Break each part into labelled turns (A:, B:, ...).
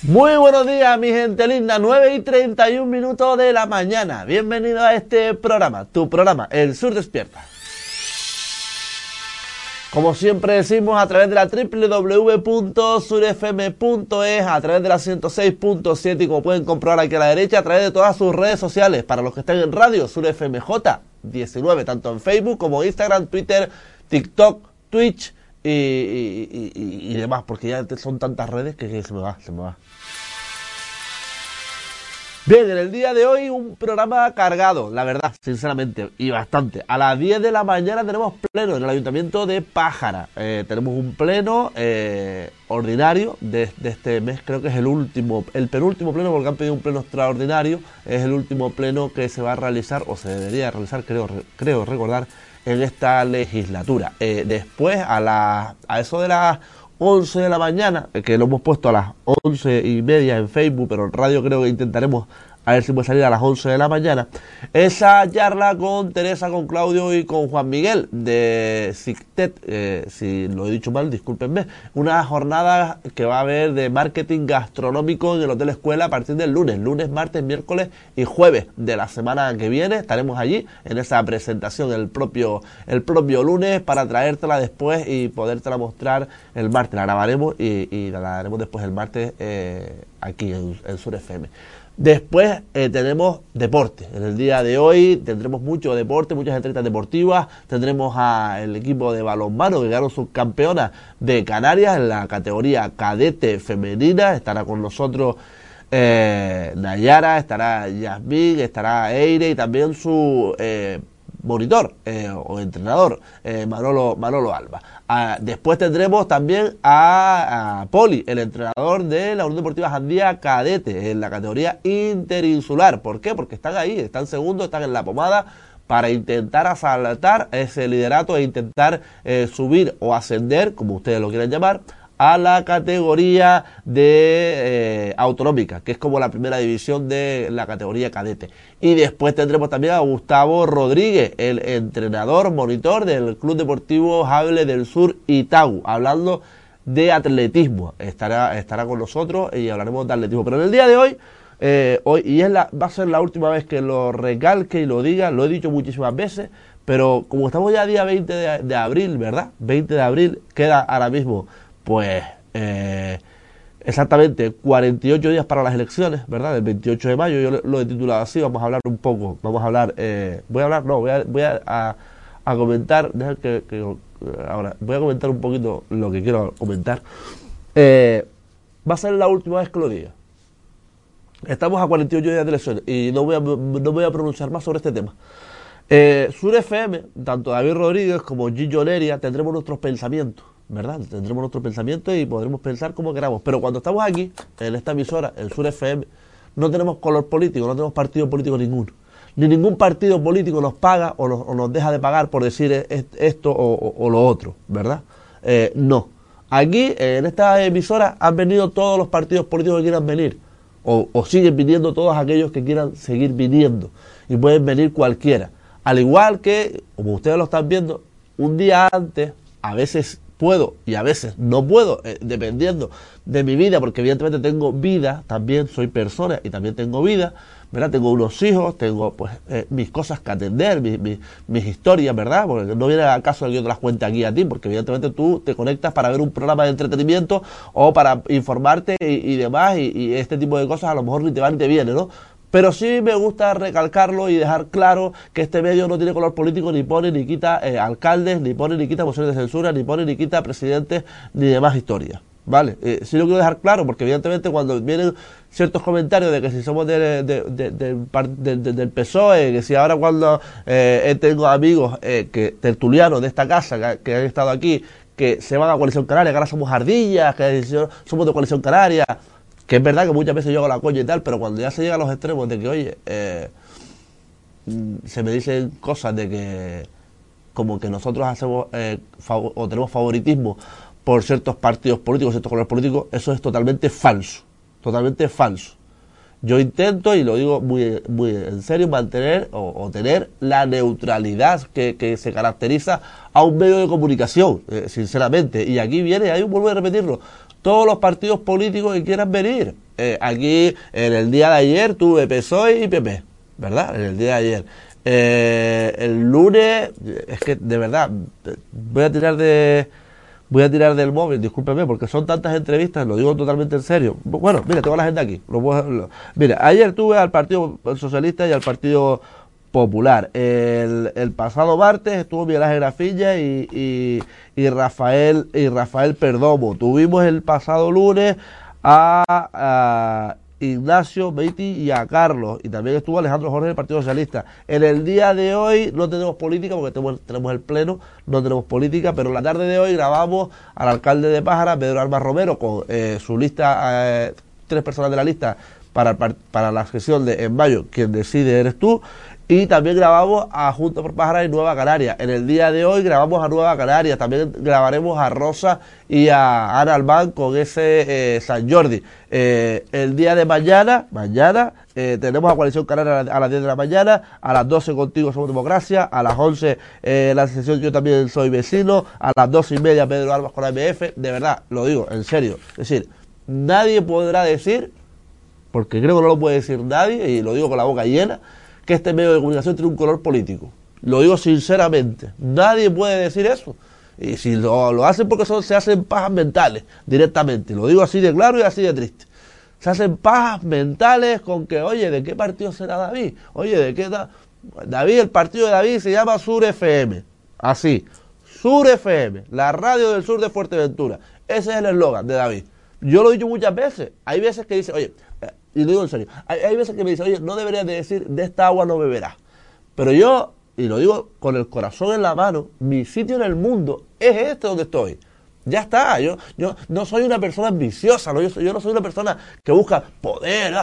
A: Muy buenos días, mi gente linda, 9:31 de la mañana. Bienvenido a este programa, tu programa, El Sur Despierta. Como siempre decimos, a través de la www.surfm.es, a través de la 106.7 y como pueden comprobar aquí a la derecha, a través de todas sus redes sociales. Para los que estén en radio, SurFMJ19, tanto en Facebook como Instagram, Twitter, TikTok, Twitch y demás, porque ya son tantas redes que se me va. Bien, en el día de hoy un programa cargado, la verdad, sinceramente, y bastante. A las 10 de la mañana tenemos pleno en el Ayuntamiento de Pájara. Tenemos un pleno ordinario de este mes, creo que es el penúltimo pleno, porque han pedido un pleno extraordinario. Es el último pleno que se va a realizar, o se debería realizar, creo recordar, en esta legislatura. Después, a eso de las 11 de la mañana, que lo hemos puesto a las 11:30 en Facebook, pero en radio creo que intentaremos a ver si puede salir a las 11 de la mañana, esa charla con Teresa, con Claudio y con Juan Miguel de SICTET, si lo he dicho mal, discúlpenme, una jornada que va a haber de marketing gastronómico en el Hotel Escuela a partir del lunes, martes, miércoles y jueves de la semana que viene. Estaremos allí en esa presentación el propio lunes para traértela después y podértela mostrar el martes. La grabaremos y la daremos después el martes aquí en Sur FM. Después tenemos deporte. En el día de hoy tendremos mucho deporte, muchas entrevistas deportivas. Tendremos al equipo de balonmano que quedaron subcampeonas de Canarias en la categoría cadete femenina. Estará con nosotros Nayara, estará Yasmín, estará Eire y también su monitor o entrenador Manolo Alba. Después tendremos también a Poli, el entrenador de la Unión Deportiva Jandía Cadete en la categoría interinsular. ¿Por qué? Porque están ahí, están segundos, están en la pomada para intentar asaltar ese liderato e intentar subir o ascender, como ustedes lo quieran llamar, a la categoría de autonómica, que es como la primera división de la categoría cadete. Y después tendremos también a Gustavo Rodríguez, el entrenador monitor del Club Deportivo Jable del Sur Itau, hablando de atletismo. Estará con nosotros y hablaremos de atletismo. Pero en el día de hoy, va a ser la última vez que lo recalque y lo diga, lo he dicho muchísimas veces, pero como estamos ya día 20 de abril, ¿verdad? 20 de abril, queda ahora mismo pues exactamente 48 días para las elecciones, ¿verdad? El 28 de mayo, yo lo he titulado así. Vamos a hablar un poco, voy a comentar, ahora voy a comentar un poquito lo que quiero comentar. Va a ser la última vez que lo diga. Estamos a 48 días de elecciones y no voy a pronunciar más sobre este tema. Sur FM, tanto David Rodríguez como Gillo Neria, tendremos nuestros pensamientos, ¿verdad? Tendremos nuestros pensamientos y podremos pensar como queramos. Pero cuando estamos aquí, en esta emisora, en Sur FM, no tenemos color político, no tenemos partido político ninguno. Ni ningún partido político nos paga o nos deja de pagar por decir esto o lo otro, ¿verdad? No. Aquí, en esta emisora, han venido todos los partidos políticos que quieran venir. O siguen viniendo todos aquellos que quieran seguir viniendo. Y pueden venir cualquiera. Al igual que, como ustedes lo están viendo, un día antes, a veces puedo y a veces no puedo, dependiendo de mi vida, porque evidentemente tengo vida, también soy persona y también tengo vida, ¿verdad? Tengo unos hijos, tengo pues mis cosas que atender, mis historias, ¿verdad? Porque no viene al caso de que yo te las cuente aquí a ti, porque evidentemente tú te conectas para ver un programa de entretenimiento o para informarte y demás, y este tipo de cosas a lo mejor ni te van ni te vienen, ¿no? Pero sí me gusta recalcarlo y dejar claro que este medio no tiene color político, ni pone ni quita alcaldes, ni pone ni quita mociones de censura, ni pone ni quita presidentes, ni demás historias, ¿vale? Sí lo quiero dejar claro, porque evidentemente cuando vienen ciertos comentarios de que si somos del PSOE, que si ahora cuando tengo amigos tertulianos de esta casa que han estado aquí, que se van a Coalición Canaria, que ahora somos ardillas, que somos de Coalición Canaria, que es verdad que muchas veces yo hago la coña y tal, pero cuando ya se llega a los extremos de que, oye, se me dicen cosas de que como que nosotros hacemos o tenemos favoritismo por ciertos partidos políticos, ciertos colores políticos, eso es totalmente falso, totalmente falso. Yo intento, y lo digo muy en serio, mantener o tener la neutralidad que se caracteriza a un medio de comunicación, sinceramente. Y aquí viene, ahí vuelvo a repetirlo, todos los partidos políticos que quieran venir, aquí en el día de ayer tuve PSOE y PP, ¿verdad? En el día de ayer. El lunes, es que de verdad, voy a tirar del móvil, discúlpeme, porque son tantas entrevistas, lo digo totalmente en serio. Bueno, mira, tengo la agenda aquí. Mira, ayer tuve al Partido Socialista y al Partido Popular. El pasado martes estuvo Miguel Ángel Grafilla y Rafael Perdomo. Tuvimos el pasado lunes a Ignacio Beatty y a Carlos, y también estuvo Alejandro Jorge del Partido Socialista. En el día de hoy no tenemos política porque tenemos el pleno, no tenemos política, pero en la tarde de hoy grabamos al alcalde de Pájara, Pedro Armas Romero, con su lista, 3 personas de la lista para la sesión de en mayo, quien decide eres tú. Y también grabamos a Juntos por Pájara y Nueva Canaria. En el día de hoy grabamos a Nueva Canaria. También grabaremos a Rosa y a Ana Albán con ese San Jordi. El día de mañana tenemos a Coalición Canaria a las 10 de la mañana. A las 12 Contigo Somos Democracia. A las 11 la sesión Yo También Soy Vecino. A las 12:30 Pedro Armas con AMF. De verdad, lo digo, en serio. Es decir, nadie podrá decir, porque creo que no lo puede decir nadie, y lo digo con la boca llena, que este medio de comunicación tiene un color político. Lo digo sinceramente. Nadie puede decir eso. Y si lo hacen porque se hacen pajas mentales directamente. Lo digo así de claro y así de triste. Se hacen pajas mentales con que, oye, ¿de qué partido será David? Oye, ¿de qué David? El partido de David se llama Sur FM. Así. Sur FM. La radio del sur de Fuerteventura. Ese es el eslogan de David. Yo lo he dicho muchas veces. Hay veces que dice, oye, y lo digo en serio, hay veces que me dicen, oye, no deberías de decir, de esta agua no beberás. Pero yo, y lo digo con el corazón en la mano, mi sitio en el mundo es este donde estoy. Ya está, yo no soy una persona ambiciosa, ¿no? Yo no soy una persona que busca poder,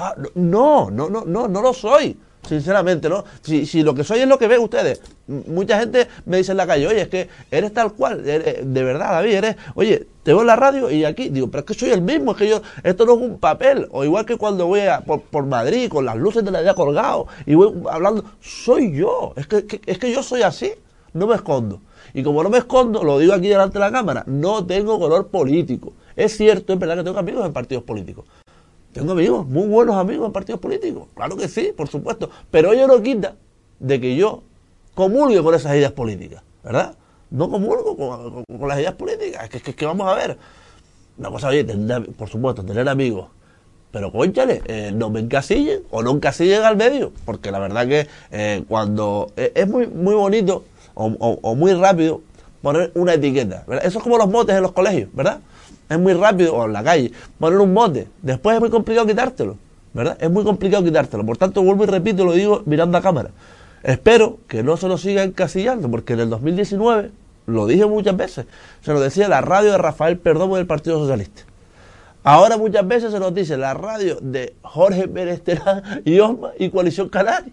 A: no lo soy. Sinceramente, ¿no? Si lo que soy es lo que ven ustedes. Mucha gente me dice en la calle, oye, es que eres tal cual, de verdad, David, oye, te veo en la radio y aquí, digo, pero es que soy el mismo, es que esto no es un papel. O igual que cuando voy por Madrid con las luces de la vida colgado y voy hablando, soy yo, es que yo soy así, no me escondo. Y como no me escondo, lo digo aquí delante de la cámara, no tengo color político. Es cierto, es verdad que tengo amigos en partidos políticos. Tengo amigos, muy buenos amigos en partidos políticos. Claro que sí, por supuesto. Pero ello no quita de que yo comulgue con esas ideas políticas, ¿verdad? No comulgo con las ideas políticas. Es que vamos a ver. Una cosa, oye, por supuesto, tener amigos. Pero cónchale, no me encasillen o no encasillen al medio. Porque la verdad que cuando es muy bonito o muy rápido poner una etiqueta, ¿verdad? Eso es como los motes en los colegios, ¿verdad? Es muy rápido, o en la calle, poner un mote. Después es muy complicado quitártelo, ¿verdad? Es muy complicado quitártelo. Por tanto, vuelvo y repito, lo digo mirando a cámara. Espero que no se nos siga encasillando, porque en el 2019, lo dije muchas veces, se nos decía la radio de Rafael Perdomo del Partido Socialista. Ahora muchas veces se nos dice la radio de Jorge Pérez Terán y Osma y Coalición Canaria.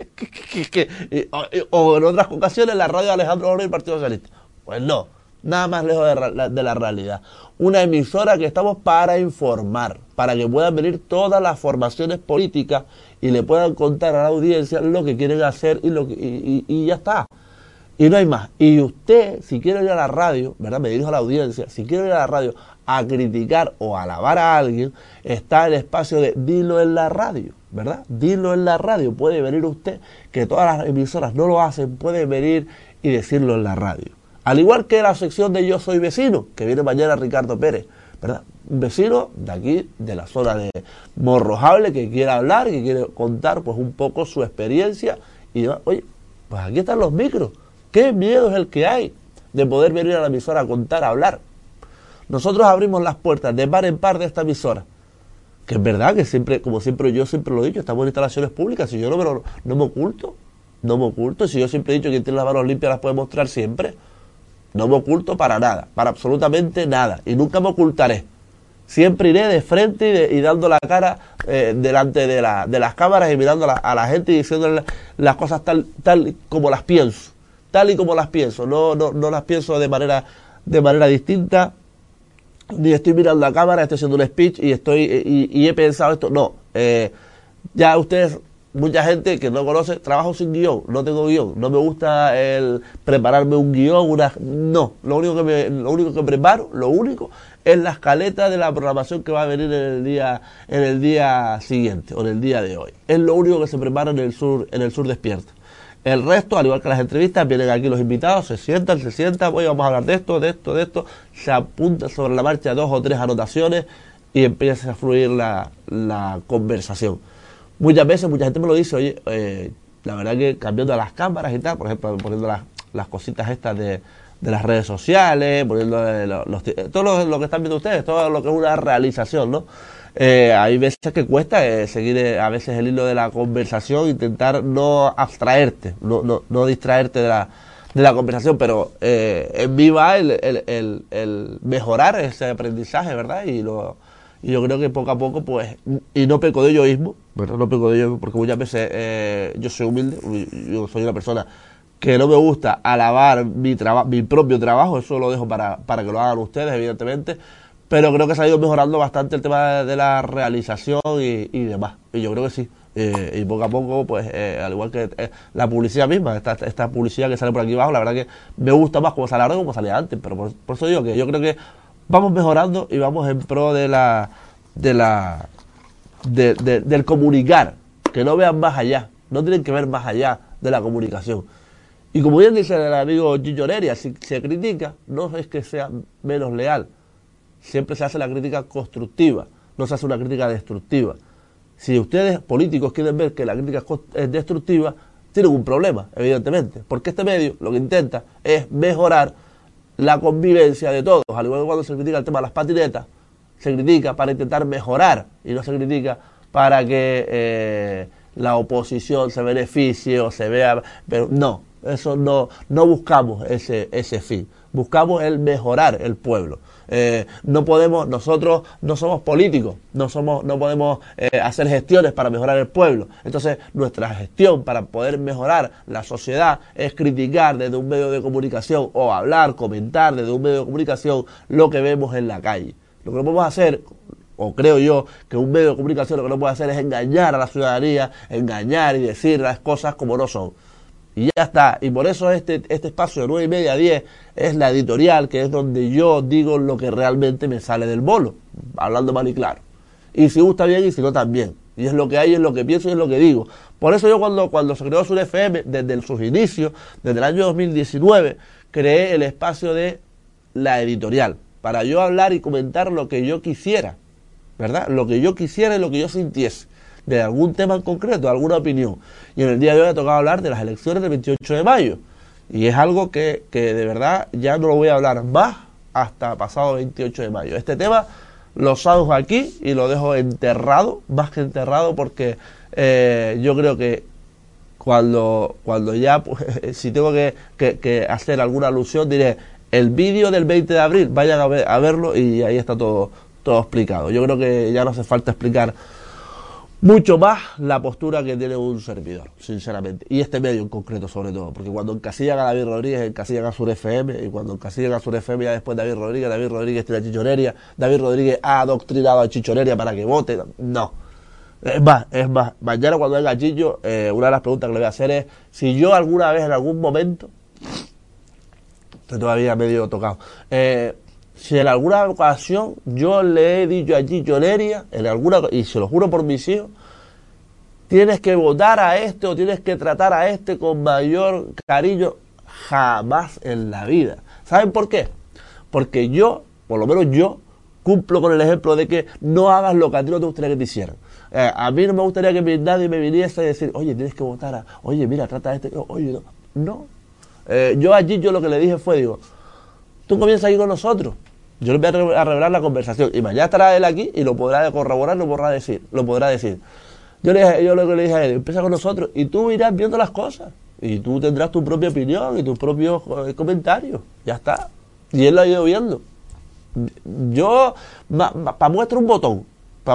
A: O en otras ocasiones la radio de Alejandro Jorge del Partido Socialista. Pues no. Nada más lejos de la realidad. Una emisora que estamos para informar, para que puedan venir todas las formaciones políticas y le puedan contar a la audiencia lo que quieren hacer y ya está. Y no hay más. Y usted, si quiere ir a la radio, ¿verdad? Me dirijo a la audiencia, si quiere ir a la radio a criticar o a alabar a alguien, está el espacio de dilo en la radio, ¿verdad? Dilo en la radio. Puede venir usted, que todas las emisoras no lo hacen, puede venir y decirlo en la radio. Al igual que la sección de Yo Soy Vecino, que viene mañana Ricardo Pérez, ¿verdad? Un vecino de aquí, de la zona de Morrojable, que quiere hablar, que quiere contar pues un poco su experiencia. Y oye, pues aquí están los micros. ¿Qué miedo es el que hay de poder venir a la emisora a contar, a hablar? Nosotros abrimos las puertas de par en par de esta emisora. Que es verdad que siempre, como siempre yo siempre lo he dicho, estamos en instalaciones públicas. Si yo no me oculto. Si yo siempre he dicho que quien tiene las manos limpias las puede mostrar siempre. No me oculto para nada, para absolutamente nada. Y nunca me ocultaré. Siempre iré de frente y dando la cara delante de las cámaras y mirando a la gente y diciéndole las cosas tal como las pienso. Tal y como las pienso. No las pienso de manera distinta. Ni estoy mirando a la cámara, estoy haciendo un speech y he pensado esto. No. Ya ustedes mucha gente que no conoce, trabajo sin guión, no tengo guión, no me gusta el prepararme un guión, no, lo único que preparo, lo único, es la escaleta de la programación que va a venir en el día siguiente, o en el día de hoy. Es lo único que se prepara en el sur despierta. El resto, al igual que las entrevistas, vienen aquí los invitados, se sientan, hoy vamos a hablar de esto, se apunta sobre la marcha 2 o 3 anotaciones y empieza a fluir la conversación. Muchas veces, mucha gente me lo dice, oye, la verdad que cambiando las cámaras y tal, por ejemplo, poniendo las cositas estas de las redes sociales, poniendo todo lo que están viendo ustedes, todo lo que es una realización, ¿no? Hay veces que cuesta seguir a veces el hilo de la conversación, intentar no abstraerte, no distraerte de la conversación, pero en mí va el mejorar ese aprendizaje, ¿verdad? Y yo creo que poco a poco, pues, y no peco de egoísmo, ¿verdad? No peco de egoísmo, porque muchas veces yo soy humilde, yo soy una persona que no me gusta alabar mi propio trabajo, eso lo dejo para que lo hagan ustedes, evidentemente, pero creo que se ha ido mejorando bastante el tema de la realización y demás, y yo creo que sí, y poco a poco, pues, al igual que la publicidad misma, esta publicidad que sale por aquí abajo, la verdad que me gusta más como sale ahora que como salía antes, pero por eso digo que yo creo que vamos mejorando y vamos en pro del comunicar, que no vean más allá, no tienen que ver más allá de la comunicación. Y como bien dice el amigo Chicho Heredia, si se critica, no es que sea menos leal, siempre se hace la crítica constructiva, no se hace una crítica destructiva. Si ustedes políticos quieren ver que la crítica es destructiva, tienen un problema, evidentemente, porque este medio lo que intenta es mejorar la convivencia de todos, al igual que cuando se critica el tema de las patinetas, se critica para intentar mejorar y no se critica para que la oposición se beneficie o se vea, pero no, eso no buscamos ese fin, buscamos el mejorar el pueblo. No podemos, nosotros no somos políticos, no podemos hacer gestiones para mejorar el pueblo. Entonces nuestra gestión para poder mejorar la sociedad es criticar desde un medio de comunicación o hablar, comentar desde un medio de comunicación lo que vemos en la calle. Lo que no podemos hacer, o creo yo, que un medio de comunicación lo que no puede hacer es engañar a la ciudadanía, engañar y decir las cosas como no son. Y ya está, y por eso este espacio de 9:30 a 10 es la editorial, que es donde yo digo lo que realmente me sale del bolo, hablando mal y claro. Y si gusta bien y si no también. Y es lo que hay, es lo que pienso y es lo que digo. Por eso yo cuando se creó Sur FM, desde sus inicios, desde el año 2019, creé el espacio de la editorial, para yo hablar y comentar lo que yo quisiera, ¿verdad? Lo que yo quisiera y lo que yo sintiese, de algún tema en concreto, de alguna opinión. Y en el día de hoy me ha tocado hablar de las elecciones del 28 de mayo. Y es algo que de verdad ya no lo voy a hablar más hasta pasado 28 de mayo. Este tema lo salgo aquí y lo dejo enterrado, más que enterrado, porque yo creo que cuando ya, pues, si tengo que hacer alguna alusión, diré, el vídeo del 20 de abril, vayan a verlo y ahí está todo explicado. Yo creo que ya no hace falta explicar mucho más la postura que tiene un servidor, sinceramente, y este medio en concreto sobre todo, porque cuando encasillan a David Rodríguez, encasillan a Sur FM, y cuando encasillan a Sur FM ya después David Rodríguez tiene a Chicho Heredia, David Rodríguez ha adoctrinado a Chicho Heredia para que vote, no. Es más, mañana cuando venga Chicho, una de las preguntas que le voy a hacer es, si yo alguna vez, en algún momento, estoy todavía medio tocado, si en alguna ocasión yo le he dicho a Chicho Heredia, y se lo juro por mis hijos, tienes que votar a este o tienes que tratar a este con mayor cariño, jamás en la vida. ¿Saben por qué? Porque yo, por lo menos yo, cumplo con el ejemplo de que no hagas lo que a ti no te gustaría que te hicieran. A mí no me gustaría que nadie me viniese a decir, oye, tienes que votar oye, mira, trata a este, oye, no. Yo a Chicho lo que le dije fue, digo, tú comienzas aquí con nosotros, yo le voy a revelar la conversación y mañana estará él aquí y lo podrá corroborar, lo podrá decir. Yo lo que le dije a él, empieza con nosotros y tú irás viendo las cosas y tú tendrás tu propia opinión y tus propios comentarios, ya está. Y él lo ha ido viendo. Yo, para muestra un botón,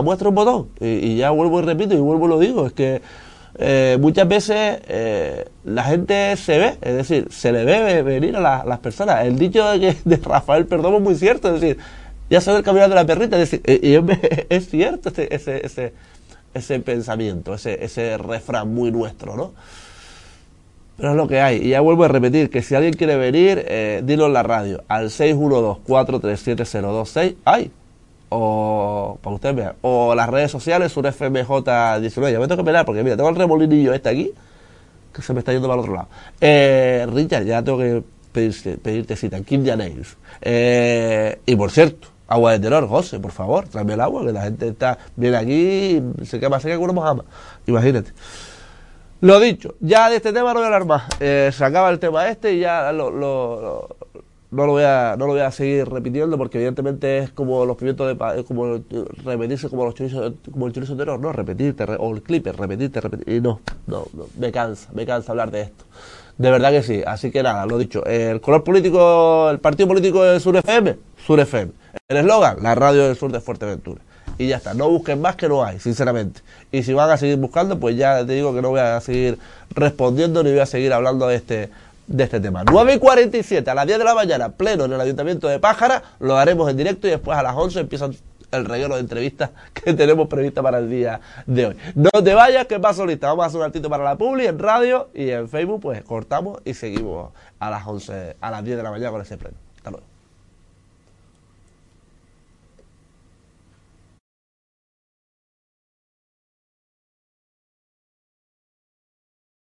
A: y ya vuelvo y repito y vuelvo y lo digo, es que muchas veces la gente se ve, es decir, se le ve venir a las personas. El dicho de Rafael Perdomo es muy cierto, es decir, ya se ve el caminar de la perrita, es decir, y es cierto ese pensamiento, ese refrán muy nuestro, ¿no? Pero es lo que hay. Y ya vuelvo a repetir que si alguien quiere venir, dilo en la radio, al 612-437-026. ¡Ay! O para ustedes vean. O las redes sociales, un FMJ19. Ya me tengo que pelar porque mira, tengo el remolinillo este aquí, que se me está yendo para el otro lado. Richard, ya tengo que pedirte cita. Kindia Nails. Y por cierto, agua de terror, José, por favor, tráeme el agua, que la gente viene aquí y se quema seca con una mojama. Imagínate. Lo dicho, ya de este tema no voy a hablar más. Se acaba el tema este y ya no lo voy a seguir repitiendo porque evidentemente es como los pimientos de como repetirse como los chorizos, como el chorizo de terror, no repetirte o el clipper, repetirte y no, me cansa hablar de esto. De verdad que sí, así que nada, lo dicho, el color político, el partido político de Sur FM, Sur FM. El eslogan, la radio del sur de Fuerteventura. Y ya está, no busquen más que no hay, sinceramente. Y si van a seguir buscando, pues ya te digo que no voy a seguir respondiendo ni voy a seguir hablando de este tema. 9:47, a las 10 de la mañana, pleno en el Ayuntamiento de Pájara, lo haremos en directo y después a las 11 empieza el reguero de entrevistas que tenemos prevista para el día de hoy. No te vayas, que paso lista. Vamos a hacer un ratito para la publi en radio y en Facebook, pues cortamos y seguimos a las 11, a las 10 de la mañana con ese pleno.